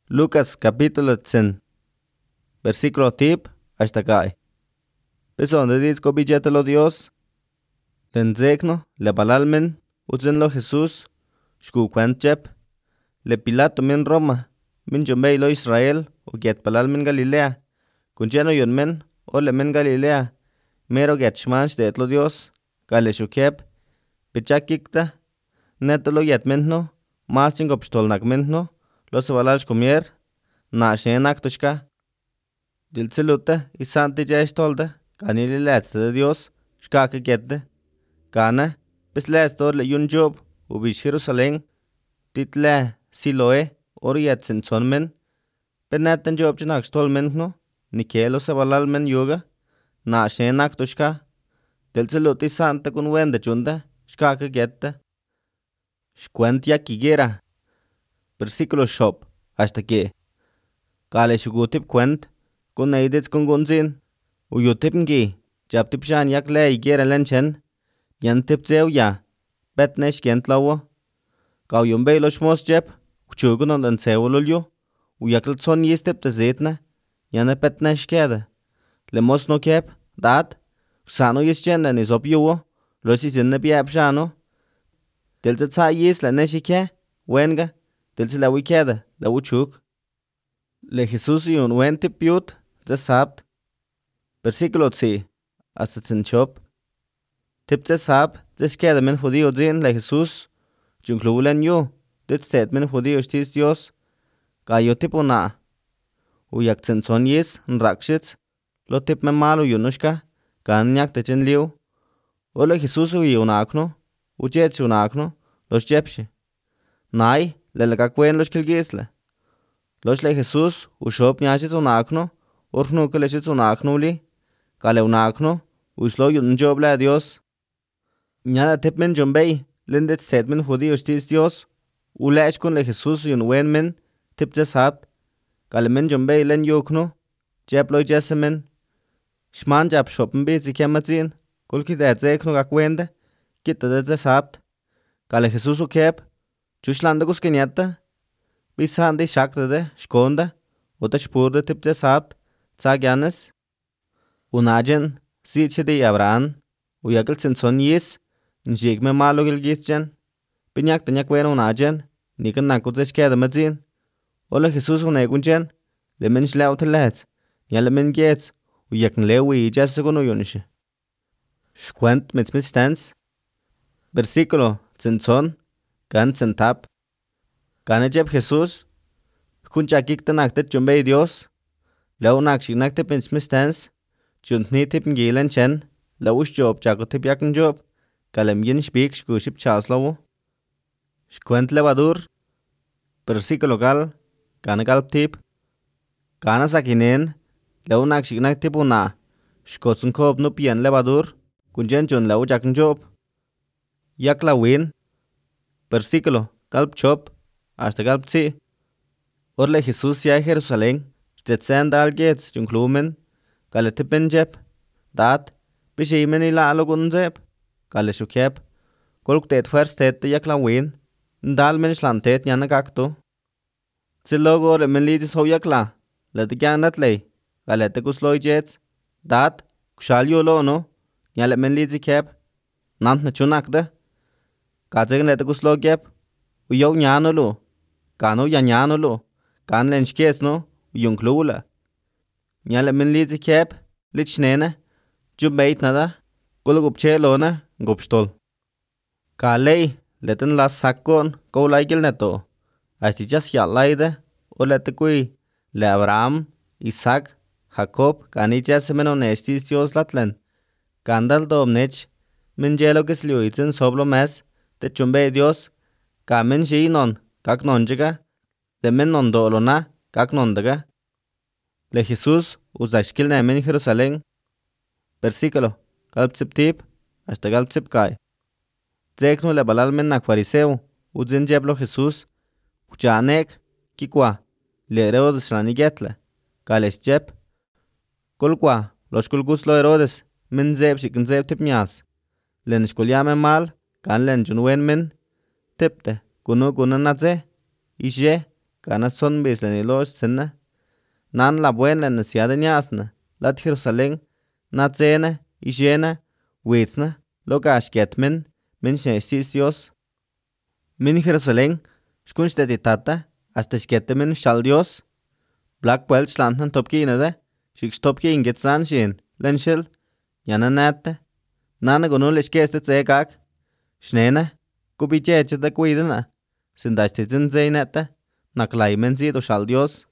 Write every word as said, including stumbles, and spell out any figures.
Lucas capítulo tsen, versículo tip hasta kai. Peso donde dice ko billetelo Dios. Len zegno le balalmen utzen lo Jesús. Shku kwantjep. Le Pilato min Roma. Min jomei lo Israel o get balalmen Galilea. Kunjeno yon men o le men Galilea. Mero get shmanch de etlo Dios. Kale shukep. Pichakikta. Neto lo yet mentno. Mas chingop stolnak mentno. Los balal comier. Na shenak tushka. Diltseluta isanti jaystolda. Kanili letste de Dios. Shkake gette. Kana. Bis lestor le yun job. Ubish Jerusalem. Title Siloe. Oriet sin son men. Benetten job chinak stol mentno. Nikelo se balal men yoga. Na shenak tushka. Diltseluta isanta kun wende chunda. Shkake gette. Shkuentia kigera. Versículo shop. Hasta que Kale shugutip kwent kun neidits kun gunzin uyutip ngi jap tip shan yak le igera lenchen yan tip zeu ya bet nesh gent lawo kaw yumbe lo shmos jep kuchugun on den zewolulyo uyakl tson yistip de zetna yan bet nesh keda le mos no kep dat sano yischen ni zopyo lo si zinne biap shano del tsa yis la neshike wenga del tsa wi keda la uchuk. Le Jesús y un wente piut de sabt. Versículo tsi. Hasta tsenchop. Tip de sab. Zeskeda men judío zin le Jesús. Junklulen yo. Dit set men judío stis Dios. Kayo tipo na. Uyak tsenson yis. Nrakshits. Lo tip me malo yunushka. Kanyak te chen liu. O le Jesús uy unakno. Ujet unakno. Los jepshe. Nai. Le le kakwen los kilgisle. Los le Jesús ushop nyashis unakno, urfnu keleshis unakno li, kale unakno, uslo yun job le Dios. Nyana tepmen jombei, lindet setmen judío stis Dios, ulesh kun le Jesús yun wen men, tip jasabt, kale men jombei len yukno, jeb lo jesemen, shman jab shoppen bi zikematzin, kulki de zekno gakwende, kita de jasabt, kale Jesús ukep, chushland gus kenyata, Bisandi shakta de shkonda, uta shpurde tip de sabt, tsagianes. Unajen, sitche de Abraham, uyakil tsinson yis, njig me malo gilgisjen. Pinyak tenyak wen unajen, nikan nakutze shkeda madzin. Ola Jesus unegunjen, le men shleu telets, nyale men gets, uyakin lewi jasegun uyunishe. Shkwent mitzmistens. Versículo, tsinson, gan tsentap. Gane jeb Jesús, kunchakik tanaktet jumbei Dios, lau nakshik nakte pinsmistens, juntni tip ngilen chen, lau ush job chako tip yakin job, kalem yin shpik shkuship chaslawo. Shkwent levadur, versículo gal, gane galp tip, gana sakinen, lau nakshik nakte puna, shkotsun kob nup yen levadur, kunjen jun lau jakin job. Yak la win, versículo galp chop, hasta galpzi. Orle Jesús ya Jerusalén, stetsen dal gets junklumen, kale tipen jep, dat, bishimen ila alogun jep, kale shukep, kolk tet first tet yakla win, dal men shlantet nyana gakto. Zilogo le men lidis ho yakla, le te gyanat lei, kale te kusloi jets, dat, kushalyo lo no, nyale men lidzi kep, nant na chunakda, kazegen le te kuslo gep, uyo nyano lo, Kano ya nyano lo, kan len shkes no, yung klula. Nyale min lidzi kep, lit shnene, jub beit nada, kula gupche lo na, gupstol. Ka lei, leten las sakon, ko laikil neto, asti jas yalaida, o lete kui, le Abraham, Isaac, Jacob, kani jasemen onestis Dios latlen. Kandal domnech, min jelo kisliu itzen soblo mes, te chumbe Dios, ka min shiinon, kak nonjiga, le men nondolo na, kak nondaga. Le Jesús uzashkil na men Jerusalén. Versículo, galpsip tip, hasta galpsip kai. Zekno le balal men nak fariseo, uzin jeblo Jesús, uchanek, kikwa, le Herodes ranigetle, kales jeb. Kulkwa, los kulgus lo Herodes, men zeb shikin zeb tip nyas. Len shkulyame mal, kan len junwen men, tipte. Kuno kuno natze, ishe, gana son bis len ilo stsina. Nan la buen len na siada niasna lad Jerusalén, na tsena, ishena, witsna, lo gax get min, min xne xti's Dios. Min Jerusalén, xkun xteti tata, hasta xgete min xal Dios. Black buelt xlantna topgina de, xik xtopgin get zan xin, len xil, yana nete. Nana gonu le xkeste tse gag, xnena, gubi djeche de gwidana, sinda xti zin zey nete, naklay men zid o xal Dios.